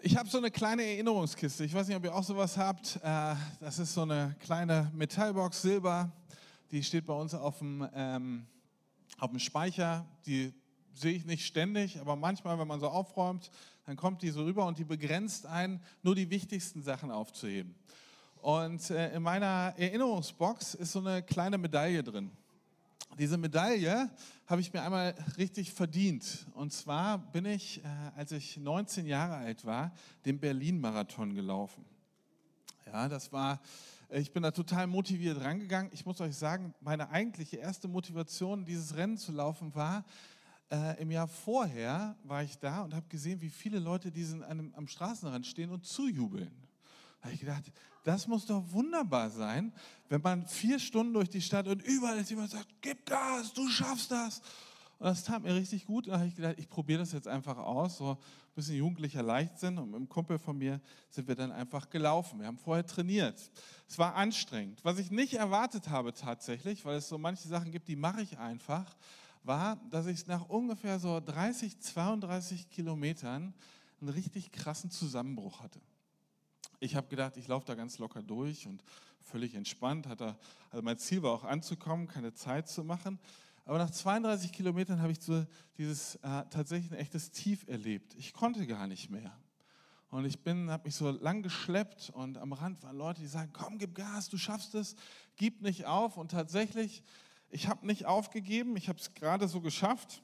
Ich habe so eine kleine Erinnerungskiste. Ich weiß nicht, ob ihr auch sowas habt. Das ist so eine kleine Metallbox, Silber. Die steht bei uns auf dem Speicher. Die sehe ich nicht ständig, aber manchmal, wenn man so aufräumt, dann kommt die so rüber und die begrenzt einen, nur die wichtigsten Sachen aufzuheben. Und in meiner Erinnerungsbox ist so eine kleine Medaille drin. Diese Medaille habe ich mir einmal richtig verdient. Und zwar bin ich, als ich 19 Jahre alt war, den Berlin-Marathon gelaufen. Ja, ich bin da total motiviert rangegangen. Ich muss euch sagen, meine eigentliche erste Motivation, dieses Rennen zu laufen, war, im Jahr vorher war ich da und habe gesehen, wie viele Leute am Straßenrand stehen und zujubeln. Da habe ich gedacht, das muss doch wunderbar sein, wenn man 4 Stunden durch die Stadt und überall ist jemand sagt, gib Gas, du schaffst das. Und das tat mir richtig gut. Und da habe ich gedacht, ich probiere das jetzt einfach aus, so ein bisschen jugendlicher Leichtsinn. Und mit einem Kumpel von mir sind wir dann einfach gelaufen. Wir haben vorher trainiert. Es war anstrengend. Was ich nicht erwartet habe tatsächlich, weil es so manche Sachen gibt, die mache ich einfach, war, dass ich nach ungefähr so 30, 32 Kilometern einen richtig krassen Zusammenbruch hatte. Ich habe gedacht, ich laufe da ganz locker durch und völlig entspannt. Also mein Ziel war auch anzukommen, keine Zeit zu machen. Aber nach 32 Kilometern habe ich tatsächlich ein echtes Tief erlebt. Ich konnte gar nicht mehr. Und habe mich so lang geschleppt und am Rand waren Leute, die sagen, komm, gib Gas, du schaffst es, gib nicht auf. Und tatsächlich, ich habe nicht aufgegeben, ich habe es gerade so geschafft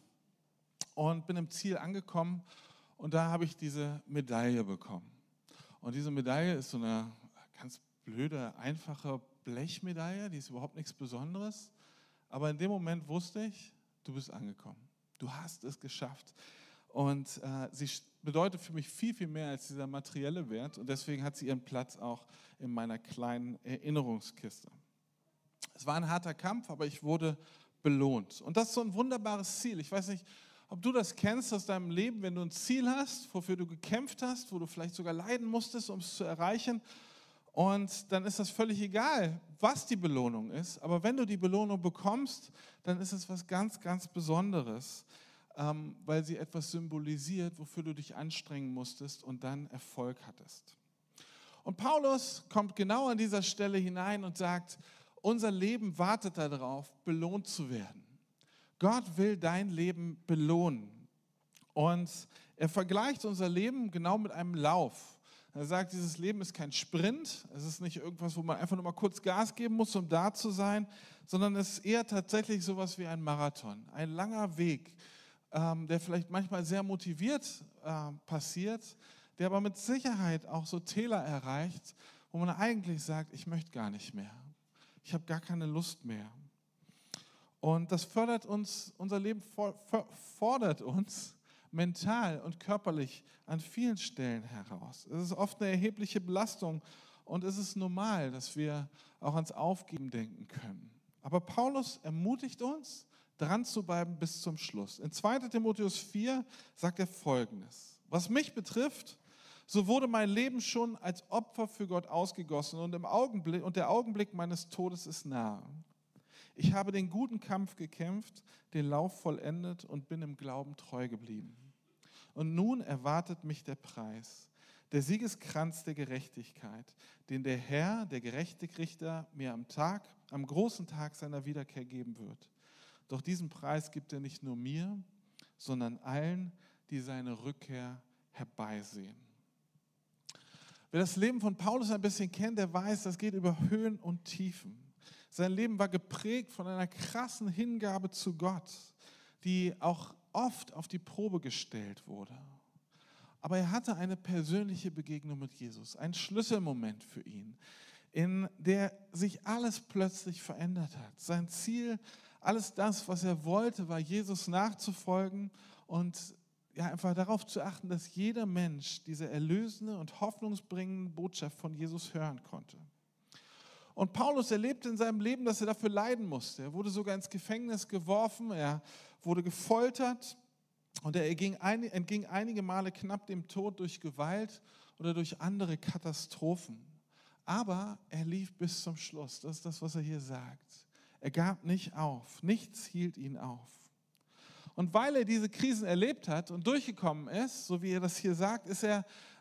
und bin im Ziel angekommen und da habe ich diese Medaille bekommen. Und diese Medaille ist so eine ganz blöde, einfache Blechmedaille, die ist überhaupt nichts Besonderes. Aber in dem Moment wusste ich, du bist angekommen. Du hast es geschafft. Und sie bedeutet für mich viel, viel mehr als dieser materielle Wert. Und deswegen hat sie ihren Platz auch in meiner kleinen Erinnerungskiste. Es war ein harter Kampf, aber ich wurde belohnt. Und das ist so ein wunderbares Ziel. Ich weiß nicht, ob du das kennst aus deinem Leben, wenn du ein Ziel hast, wofür du gekämpft hast, wo du vielleicht sogar leiden musstest, um es zu erreichen. Und dann ist das völlig egal, was die Belohnung ist. Aber wenn du die Belohnung bekommst, dann ist es was ganz, ganz Besonderes, weil sie etwas symbolisiert, wofür du dich anstrengen musstest und dann Erfolg hattest. Und Paulus kommt genau an dieser Stelle hinein und sagt, unser Leben wartet darauf, belohnt zu werden. Gott will dein Leben belohnen. Und er vergleicht unser Leben genau mit einem Lauf. Er sagt, dieses Leben ist kein Sprint, es ist nicht irgendwas, wo man einfach nur mal kurz Gas geben muss, um da zu sein, sondern es ist eher tatsächlich sowas wie ein Marathon, ein langer Weg, der vielleicht manchmal sehr motiviert passiert, der aber mit Sicherheit auch so Täler erreicht, wo man eigentlich sagt, ich möchte gar nicht mehr, ich habe gar keine Lust mehr. Und das fördert uns, unser Leben fordert uns mental und körperlich an vielen Stellen heraus. Es ist oft eine erhebliche Belastung und es ist normal, dass wir auch ans Aufgeben denken können. Aber Paulus ermutigt uns, dran zu bleiben bis zum Schluss. In 2. Timotheus 4 sagt er Folgendes: Was mich betrifft, so wurde mein Leben schon als Opfer für Gott ausgegossen und der Augenblick meines Todes ist nahe. Ich habe den guten Kampf gekämpft, den Lauf vollendet und bin im Glauben treu geblieben. Und nun erwartet mich der Preis, der Siegeskranz der Gerechtigkeit, den der Herr, der gerechte Richter, mir am großen Tag seiner Wiederkehr geben wird. Doch diesen Preis gibt er nicht nur mir, sondern allen, die seine Rückkehr herbeisehen. Wer das Leben von Paulus ein bisschen kennt, der weiß, das geht über Höhen und Tiefen. Sein Leben war geprägt von einer krassen Hingabe zu Gott, die auch oft auf die Probe gestellt wurde. Aber er hatte eine persönliche Begegnung mit Jesus, einen Schlüsselmoment für ihn, in der sich alles plötzlich verändert hat. Sein Ziel, alles das, was er wollte, war Jesus nachzufolgen und einfach darauf zu achten, dass jeder Mensch diese erlösende und hoffnungsbringende Botschaft von Jesus hören konnte. Und Paulus erlebte in seinem Leben, dass er dafür leiden musste. Er wurde sogar ins Gefängnis geworfen, er wurde gefoltert und er entging einige Male knapp dem Tod durch Gewalt oder durch andere Katastrophen. Aber er lief bis zum Schluss. Das ist das, was er hier sagt. Er gab nicht auf. Nichts hielt ihn auf. Und weil er diese Krisen erlebt hat und durchgekommen ist, so wie er das hier sagt, ist er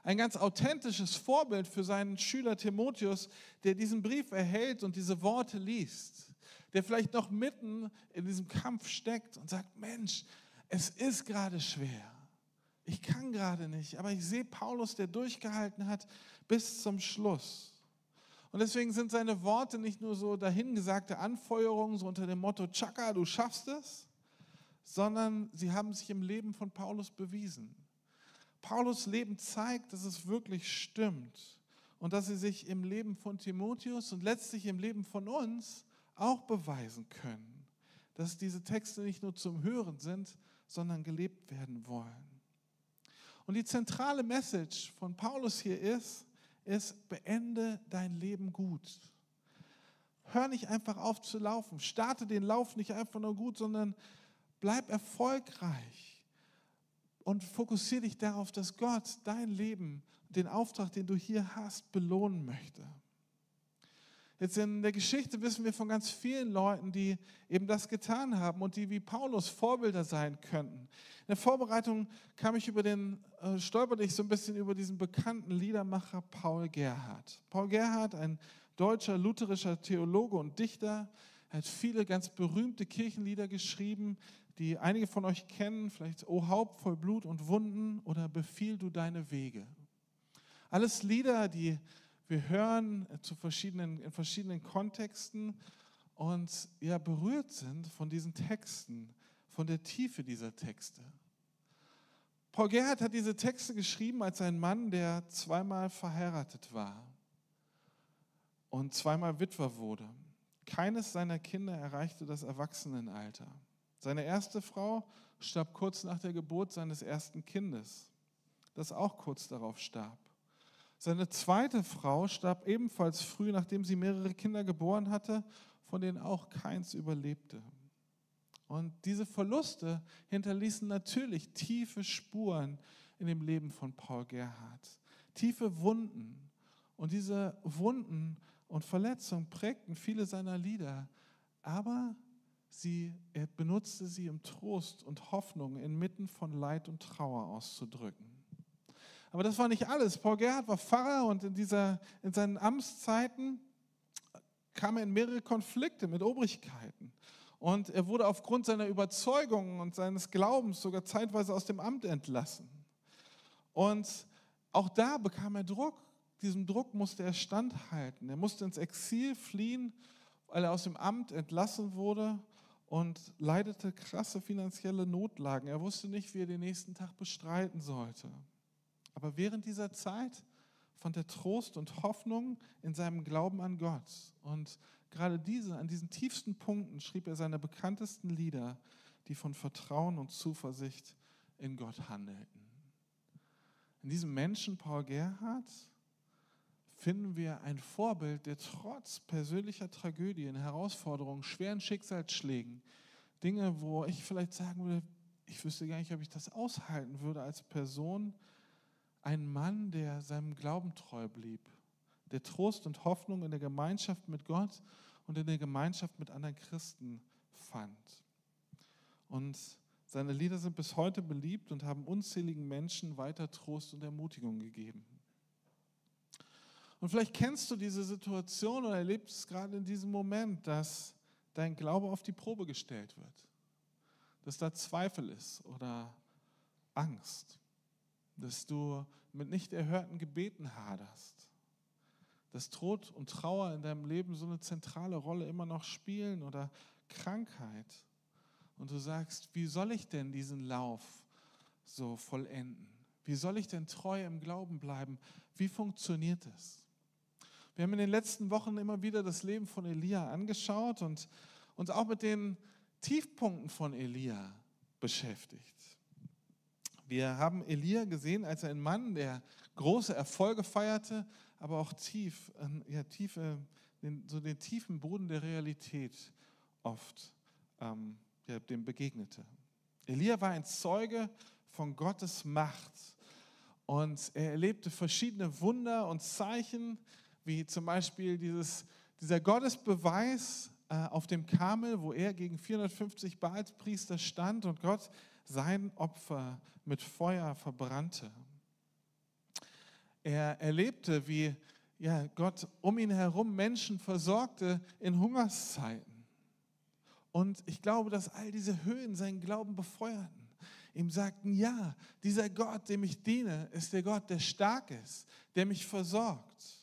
Ein ganz authentisches Vorbild für seinen Schüler Timotheus, der diesen Brief erhält und diese Worte liest. Der vielleicht noch mitten in diesem Kampf steckt und sagt, Mensch, es ist gerade schwer. Ich kann gerade nicht, aber ich sehe Paulus, der durchgehalten hat bis zum Schluss. Und deswegen sind seine Worte nicht nur so dahingesagte Anfeuerungen, so unter dem Motto, Chaka, du schaffst es, sondern sie haben sich im Leben von Paulus bewiesen. Paulus' Leben zeigt, dass es wirklich stimmt und dass sie sich im Leben von Timotheus und letztlich im Leben von uns auch beweisen können, dass diese Texte nicht nur zum Hören sind, sondern gelebt werden wollen. Und die zentrale Message von Paulus hier ist, beende dein Leben gut. Hör nicht einfach auf zu laufen. Starte den Lauf nicht einfach nur gut, sondern bleib erfolgreich. Und fokussiere dich darauf, dass Gott dein Leben, den Auftrag, den du hier hast, belohnen möchte. Jetzt in der Geschichte wissen wir von ganz vielen Leuten, die eben das getan haben und die wie Paulus Vorbilder sein könnten. In der Vorbereitung stolperte ich so ein bisschen über diesen bekannten Liedermacher Paul Gerhardt. Paul Gerhardt, ein deutscher lutherischer Theologe und Dichter, hat viele ganz berühmte Kirchenlieder geschrieben, die einige von euch kennen, vielleicht O Haupt voll Blut und Wunden oder Befiehl du deine Wege. Alles Lieder, die wir hören in verschiedenen Kontexten und ja, berührt sind von diesen Texten, von der Tiefe dieser Texte. Paul Gerhardt hat diese Texte geschrieben als ein Mann, der zweimal verheiratet war und zweimal Witwer wurde. Keines seiner Kinder erreichte das Erwachsenenalter. Seine erste Frau starb kurz nach der Geburt seines ersten Kindes, das auch kurz darauf starb. Seine zweite Frau starb ebenfalls früh, nachdem sie mehrere Kinder geboren hatte, von denen auch keins überlebte. Und diese Verluste hinterließen natürlich tiefe Spuren in dem Leben von Paul Gerhardt. Tiefe Wunden. Und diese Wunden und Verletzungen prägten viele seiner Lieder, aber er benutzte sie, um Trost und Hoffnung inmitten von Leid und Trauer auszudrücken. Aber das war nicht alles. Paul Gerhardt war Pfarrer und in seinen Amtszeiten kam er in mehrere Konflikte mit Obrigkeiten. Und er wurde aufgrund seiner Überzeugungen und seines Glaubens sogar zeitweise aus dem Amt entlassen. Und auch da bekam er Druck. Diesem Druck musste er standhalten. Er musste ins Exil fliehen, weil er aus dem Amt entlassen wurde und leidete krasse finanzielle Notlagen. Er wusste nicht, wie er den nächsten Tag bestreiten sollte. Aber während dieser Zeit fand er Trost und Hoffnung in seinem Glauben an Gott. Und gerade an diesen tiefsten Punkten schrieb er seine bekanntesten Lieder, die von Vertrauen und Zuversicht in Gott handelten. In diesem Menschen, Paul Gerhardt, finden wir ein Vorbild, der trotz persönlicher Tragödien, Herausforderungen, schweren Schicksalsschlägen, Dinge, wo ich vielleicht sagen würde, ich wüsste gar nicht, ob ich das aushalten würde als Person, ein Mann, der seinem Glauben treu blieb, der Trost und Hoffnung in der Gemeinschaft mit Gott und in der Gemeinschaft mit anderen Christen fand. Und seine Lieder sind bis heute beliebt und haben unzähligen Menschen weiter Trost und Ermutigung gegeben. Und vielleicht kennst du diese Situation oder erlebst es gerade in diesem Moment, dass dein Glaube auf die Probe gestellt wird, dass da Zweifel ist oder Angst, dass du mit nicht erhörten Gebeten haderst, dass Tod und Trauer in deinem Leben so eine zentrale Rolle immer noch spielen oder Krankheit. Und du sagst, wie soll ich denn diesen Lauf so vollenden? Wie soll ich denn treu im Glauben bleiben? Wie funktioniert es? Wir haben in den letzten Wochen immer wieder das Leben von Elia angeschaut und uns auch mit den Tiefpunkten von Elia beschäftigt. Wir haben Elia gesehen als einen Mann, der große Erfolge feierte, aber auch den tiefen Boden der Realität oft dem begegnete. Elia war ein Zeuge von Gottes Macht und er erlebte verschiedene Wunder und Zeichen, wie zum Beispiel dieser Gottesbeweis auf dem Karmel, wo er gegen 450 Baalspriester stand und Gott sein Opfer mit Feuer verbrannte. Er erlebte, wie Gott um ihn herum Menschen versorgte in Hungerszeiten. Und ich glaube, dass all diese Höhen seinen Glauben befeuerten. Ihm sagten, ja, dieser Gott, dem ich diene, ist der Gott, der stark ist, der mich versorgt.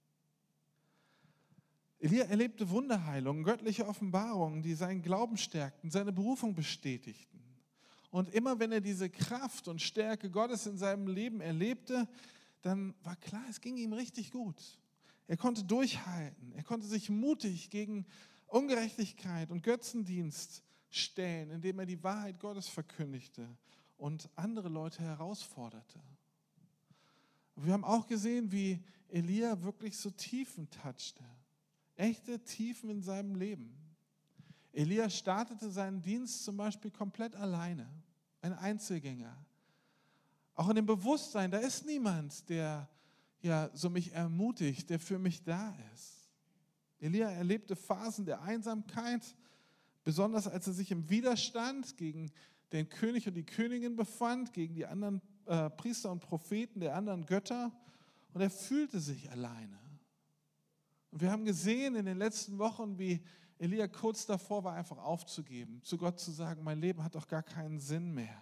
Elia erlebte Wunderheilungen, göttliche Offenbarungen, die seinen Glauben stärkten, seine Berufung bestätigten. Und immer wenn er diese Kraft und Stärke Gottes in seinem Leben erlebte, dann war klar, es ging ihm richtig gut. Er konnte durchhalten, er konnte sich mutig gegen Ungerechtigkeit und Götzendienst stellen, indem er die Wahrheit Gottes verkündigte und andere Leute herausforderte. Wir haben auch gesehen, wie Elia wirklich so Tiefen touchte. Echte Tiefen in seinem Leben. Elia startete seinen Dienst zum Beispiel komplett alleine, ein Einzelgänger. Auch in dem Bewusstsein, da ist niemand, der so mich ermutigt, der für mich da ist. Elia erlebte Phasen der Einsamkeit, besonders als er sich im Widerstand gegen den König und die Königin befand, gegen die anderen Priester und Propheten der anderen Götter, und er fühlte sich alleine. Und wir haben gesehen in den letzten Wochen, wie Elia kurz davor war, einfach aufzugeben, zu Gott zu sagen, mein Leben hat doch gar keinen Sinn mehr.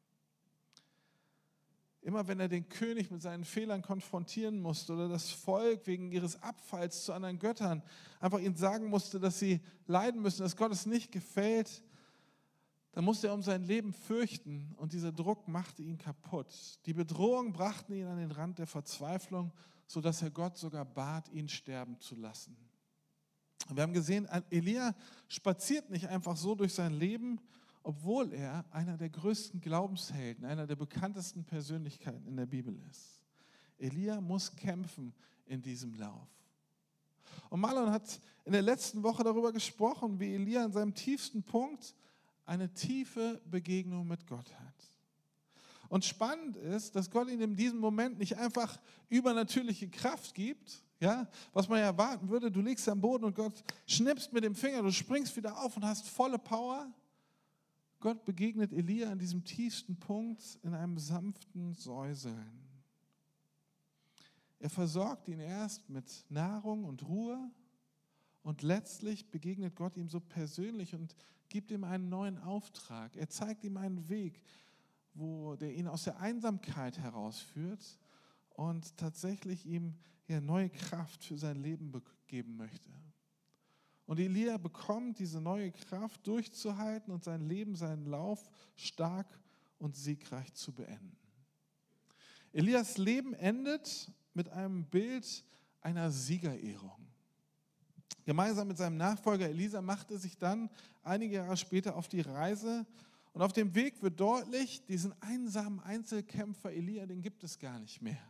Immer wenn er den König mit seinen Fehlern konfrontieren musste oder das Volk wegen ihres Abfalls zu anderen Göttern einfach ihnen sagen musste, dass sie leiden müssen, dass Gott es nicht gefällt, dann musste er um sein Leben fürchten und dieser Druck machte ihn kaputt. Die Bedrohungen brachten ihn an den Rand der Verzweiflung, sodass er Gott sogar bat, ihn sterben zu lassen. Und wir haben gesehen, Elia spaziert nicht einfach so durch sein Leben, obwohl er einer der größten Glaubenshelden, einer der bekanntesten Persönlichkeiten in der Bibel ist. Elia muss kämpfen in diesem Lauf. Und Marlon hat in der letzten Woche darüber gesprochen, wie Elia an seinem tiefsten Punkt eine tiefe Begegnung mit Gott hat. Und spannend ist, dass Gott ihm in diesem Moment nicht einfach übernatürliche Kraft gibt, was man ja erwarten würde, du liegst am Boden und Gott schnippst mit dem Finger, du springst wieder auf und hast volle Power. Gott begegnet Elia an diesem tiefsten Punkt in einem sanften Säuseln. Er versorgt ihn erst mit Nahrung und Ruhe und letztlich begegnet Gott ihm so persönlich und gibt ihm einen neuen Auftrag. Er zeigt ihm einen Weg, der ihn aus der Einsamkeit herausführt und tatsächlich ihm neue Kraft für sein Leben geben möchte. Und Elia bekommt diese neue Kraft durchzuhalten und sein Leben, seinen Lauf stark und siegreich zu beenden. Elias Leben endet mit einem Bild einer Siegerehrung. Gemeinsam mit seinem Nachfolger Elisa machte sich dann einige Jahre später auf die Reise und auf dem Weg wird deutlich, diesen einsamen Einzelkämpfer Elia, den gibt es gar nicht mehr.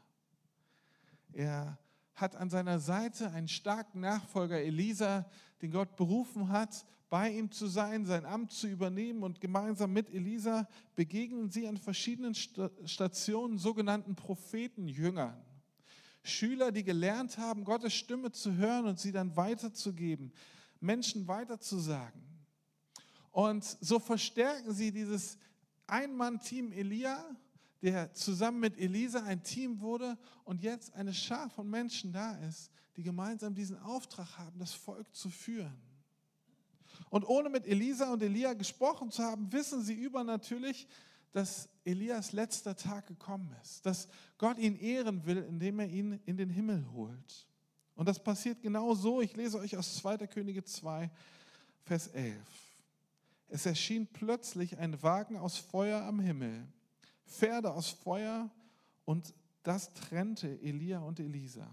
Er hat an seiner Seite einen starken Nachfolger Elisa, den Gott berufen hat, bei ihm zu sein, sein Amt zu übernehmen und gemeinsam mit Elisa begegnen sie an verschiedenen Stationen sogenannten Prophetenjüngern. Schüler, die gelernt haben, Gottes Stimme zu hören und sie dann weiterzugeben, Menschen weiterzusagen. Und so verstärken sie dieses Ein-Mann-Team Elia, der zusammen mit Elisa ein Team wurde und jetzt eine Schar von Menschen da ist, die gemeinsam diesen Auftrag haben, das Volk zu führen. Und ohne mit Elisa und Elia gesprochen zu haben, wissen sie übernatürlich, dass Elias letzter Tag gekommen ist, dass Gott ihn ehren will, indem er ihn in den Himmel holt. Und das passiert genau so. Ich lese euch aus 2. Könige 2, Vers 11. Es erschien plötzlich ein Wagen aus Feuer am Himmel, Pferde aus Feuer, und das trennte Elia und Elisa.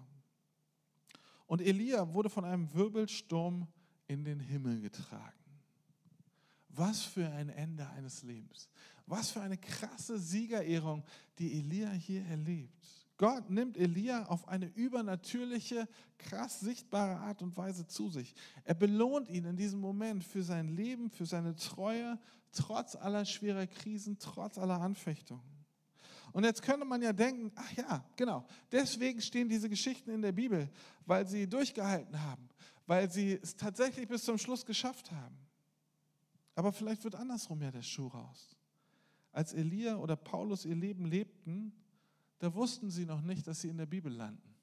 Und Elia wurde von einem Wirbelsturm in den Himmel getragen. Was für ein Ende eines Lebens. Was für eine krasse Siegerehrung, die Elia hier erlebt. Gott nimmt Elia auf eine übernatürliche, krass sichtbare Art und Weise zu sich. Er belohnt ihn in diesem Moment für sein Leben, für seine Treue, trotz aller schwerer Krisen, trotz aller Anfechtungen. Und jetzt könnte man ja denken, ach ja, genau, deswegen stehen diese Geschichten in der Bibel, weil sie durchgehalten haben, weil sie es tatsächlich bis zum Schluss geschafft haben. Aber vielleicht wird andersrum ja der Schuh raus. Als Elia oder Paulus ihr Leben lebten, da wussten sie noch nicht, dass sie in der Bibel landen.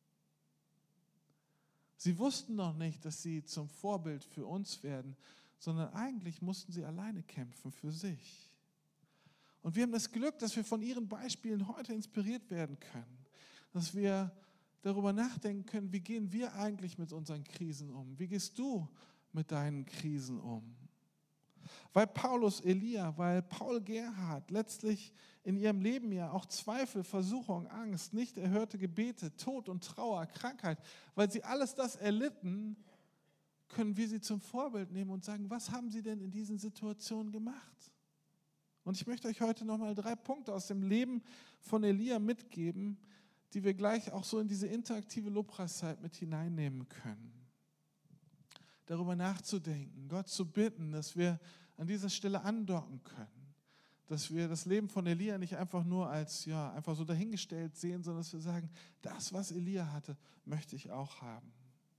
Sie wussten noch nicht, dass sie zum Vorbild für uns werden, sondern eigentlich mussten sie alleine kämpfen für sich. Und wir haben das Glück, dass wir von ihren Beispielen heute inspiriert werden können, dass wir darüber nachdenken können, wie gehen wir eigentlich mit unseren Krisen um? Wie gehst du mit deinen Krisen um? Weil Paulus Elia, weil Paul Gerhard letztlich in ihrem Leben ja auch Zweifel, Versuchung, Angst, nicht erhörte Gebete, Tod und Trauer, Krankheit, weil sie alles das erlitten, können wir sie zum Vorbild nehmen und sagen, was haben sie denn in diesen Situationen gemacht? Und ich möchte euch heute nochmal 3 Punkte aus dem Leben von Elia mitgeben, die wir gleich auch so in diese interaktive Lobpreiszeit mit hineinnehmen können. Darüber nachzudenken, Gott zu bitten, dass wir an dieser Stelle andocken können, dass wir das Leben von Elia nicht einfach nur als einfach so dahingestellt sehen, sondern dass wir sagen, das, was Elia hatte, möchte ich auch haben.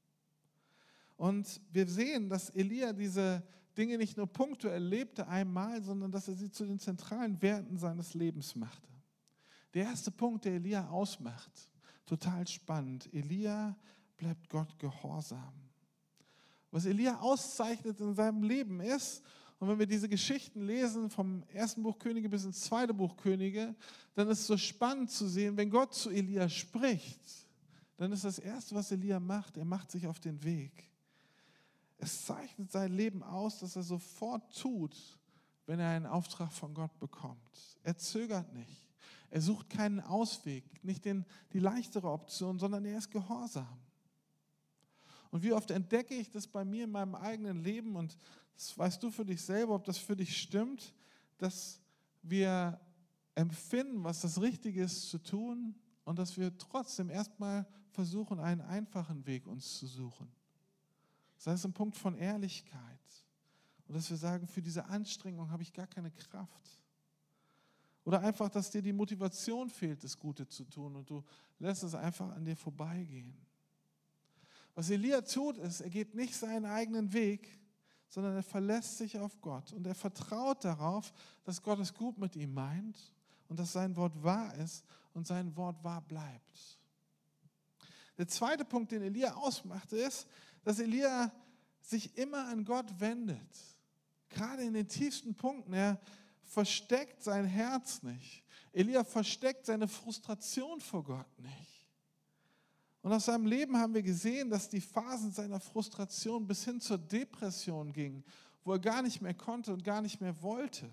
Und wir sehen, dass Elia diese Dinge nicht nur punktuell lebte einmal, sondern dass er sie zu den zentralen Werten seines Lebens machte. Der erste Punkt, der Elia ausmacht, total spannend. Elia bleibt Gott gehorsam. Was Elia auszeichnet in seinem Leben ist, und wenn wir diese Geschichten lesen, vom 1. Buch Könige bis ins 2. Buch Könige, dann ist es so spannend zu sehen, wenn Gott zu Elia spricht, dann ist das Erste, was Elia macht, er macht sich auf den Weg. Es zeichnet sein Leben aus, dass er sofort tut, wenn er einen Auftrag von Gott bekommt. Er zögert nicht. Er sucht keinen Ausweg, nicht die leichtere Option, sondern er ist gehorsam. Und wie oft entdecke ich das bei mir in meinem eigenen Leben, und das weißt du für dich selber, ob das für dich stimmt, dass wir empfinden, was das Richtige ist zu tun, und dass wir trotzdem erstmal versuchen, einen einfachen Weg uns zu suchen. Das heißt, ein Punkt von Ehrlichkeit. Und dass wir sagen, für diese Anstrengung habe ich gar keine Kraft. Oder einfach, dass dir die Motivation fehlt, das Gute zu tun und du lässt es einfach an dir vorbeigehen. Was Elia tut, ist, er geht nicht seinen eigenen Weg, sondern er verlässt sich auf Gott und er vertraut darauf, dass Gott es gut mit ihm meint und dass sein Wort wahr ist und sein Wort wahr bleibt. Der zweite Punkt, den Elia ausmachte, ist, dass Elia sich immer an Gott wendet. Gerade in den tiefsten Punkten. Er versteckt sein Herz nicht. Elia versteckt seine Frustration vor Gott nicht. Und aus seinem Leben haben wir gesehen, dass die Phasen seiner Frustration bis hin zur Depression gingen, wo er gar nicht mehr konnte und gar nicht mehr wollte.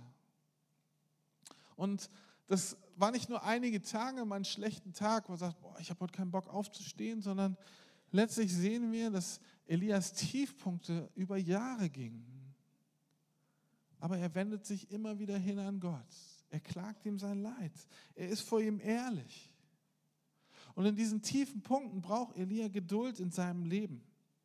Und das war nicht nur einige Tage, mal einen schlechten Tag, wo er sagt, ich habe heute keinen Bock aufzustehen, sondern letztlich sehen wir, dass Elias Tiefpunkte über Jahre gingen. Aber er wendet sich immer wieder hin an Gott. Er klagt ihm sein Leid. Er ist vor ihm ehrlich. Und in diesen tiefen Punkten braucht Elia Geduld in seinem Leben.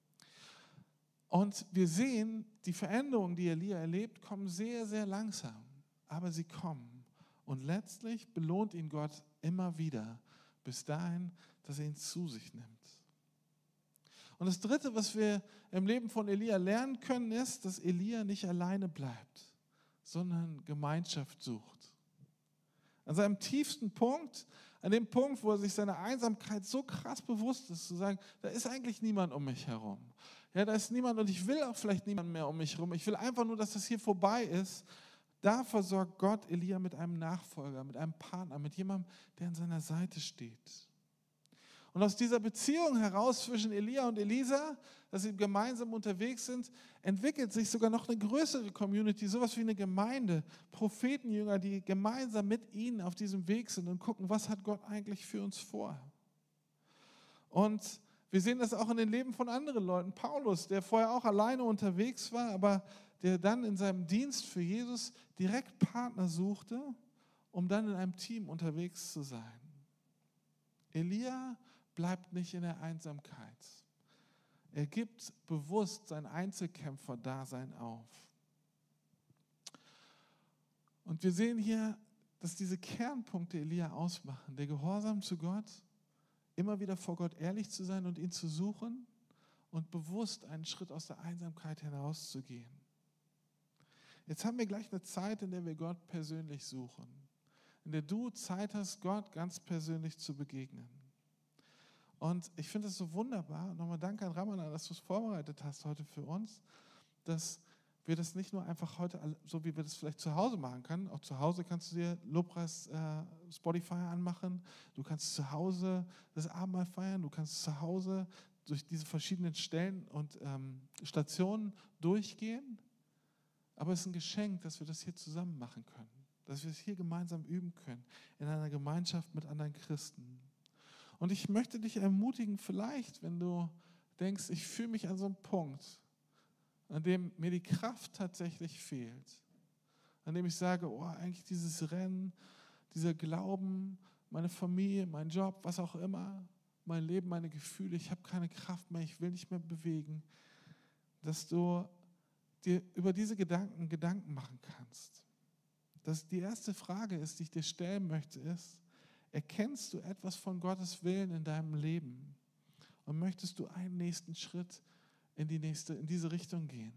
Und wir sehen, die Veränderungen, die Elia erlebt, kommen sehr, sehr langsam. Aber sie kommen. Und letztlich belohnt ihn Gott immer wieder, bis dahin, dass er ihn zu sich nimmt. Und das Dritte, was wir im Leben von Elia lernen können, ist, dass Elia nicht alleine bleibt, sondern Gemeinschaft sucht. An seinem tiefsten Punkt, an dem Punkt, wo er sich seiner Einsamkeit so krass bewusst ist, zu sagen, da ist eigentlich niemand um mich herum. Ja, da ist niemand und ich will auch vielleicht niemand mehr um mich herum. Ich will einfach nur, dass das hier vorbei ist. Da versorgt Gott Elia mit einem Nachfolger, mit einem Partner, mit jemandem, der an seiner Seite steht. Und aus dieser Beziehung heraus zwischen Elia und Elisa, dass sie gemeinsam unterwegs sind, entwickelt sich sogar noch eine größere Community, sowas wie eine Gemeinde, Prophetenjünger, die gemeinsam mit ihnen auf diesem Weg sind und gucken, was hat Gott eigentlich für uns vor. Und wir sehen das auch in den Leben von anderen Leuten. Paulus, der vorher auch alleine unterwegs war, aber der dann in seinem Dienst für Jesus direkt Partner suchte, um dann in einem Team unterwegs zu sein. Elia bleibt nicht in der Einsamkeit. Er gibt bewusst sein Einzelkämpfer-Dasein auf. Und wir sehen hier, dass diese Kernpunkte Elia ausmachen. Der Gehorsam zu Gott, immer wieder vor Gott ehrlich zu sein und ihn zu suchen und bewusst einen Schritt aus der Einsamkeit hinauszugehen. Jetzt haben wir gleich eine Zeit, in der wir Gott persönlich suchen. in der du Zeit hast, Gott ganz persönlich zu begegnen. Und ich finde es so wunderbar, nochmal danke an Ramana, dass du es vorbereitet hast heute für uns, dass wir das nicht nur einfach heute, so wie wir das vielleicht zu Hause machen können, auch zu Hause kannst du dir Lobpreis Spotify anmachen, du kannst zu Hause das Abendmahl feiern, du kannst zu Hause durch diese verschiedenen Stellen und Stationen durchgehen, aber es ist ein Geschenk, dass wir das hier zusammen machen können, dass wir es hier gemeinsam üben können, in einer Gemeinschaft mit anderen Christen. Und ich möchte dich ermutigen, vielleicht, wenn du denkst, ich fühle mich an so einem Punkt, an dem mir die Kraft tatsächlich fehlt, an dem ich sage, oh, eigentlich dieses Rennen, dieser Glauben, meine Familie, mein Job, was auch immer, mein Leben, meine Gefühle, ich habe keine Kraft mehr, ich will nicht mehr bewegen, dass du dir über diese Gedanken machen kannst. Die erste Frage ist, die ich dir stellen möchte, ist, erkennst du etwas von Gottes Willen in deinem Leben und möchtest du einen nächsten Schritt in diese Richtung gehen?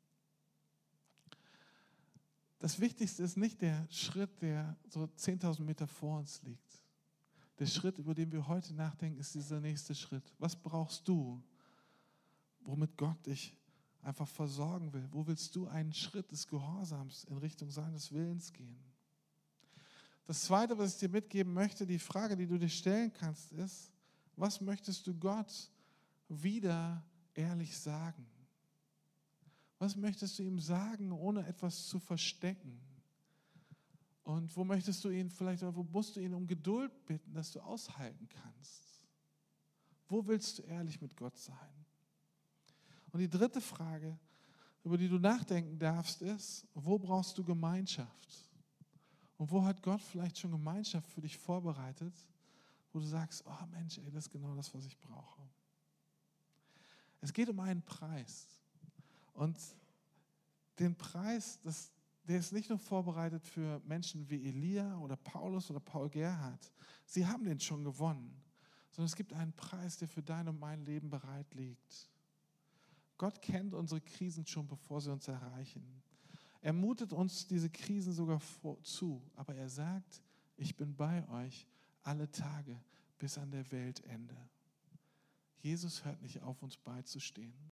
Das Wichtigste ist nicht der Schritt, der so 10.000 Meter vor uns liegt. Der Schritt, über den wir heute nachdenken, ist dieser nächste Schritt. Was brauchst du, womit Gott dich einfach versorgen will? Wo willst du einen Schritt des Gehorsams in Richtung seines Willens gehen? Das Zweite, was ich dir mitgeben möchte, die Frage, die du dir stellen kannst, ist, was möchtest du Gott wieder ehrlich sagen? Was möchtest du ihm sagen, ohne etwas zu verstecken? Und wo möchtest du ihn vielleicht, oder wo musst du ihn um Geduld bitten, dass du aushalten kannst? Wo willst du ehrlich mit Gott sein? Und die dritte Frage, über die du nachdenken darfst, ist, wo brauchst du Gemeinschaft? Und wo hat Gott vielleicht schon Gemeinschaft für dich vorbereitet, wo du sagst, oh Mensch, ey, das ist genau das, was ich brauche. Es geht um einen Preis. Und den Preis, der ist nicht nur vorbereitet für Menschen wie Elia oder Paulus oder Paul Gerhardt. Sie haben den schon gewonnen. Sondern es gibt einen Preis, der für dein und mein Leben bereit liegt. Gott kennt unsere Krisen schon, bevor sie uns erreichen. Er mutet uns diese Krisen sogar zu, aber er sagt, ich bin bei euch alle Tage bis an der Weltende. Jesus hört nicht auf, uns beizustehen.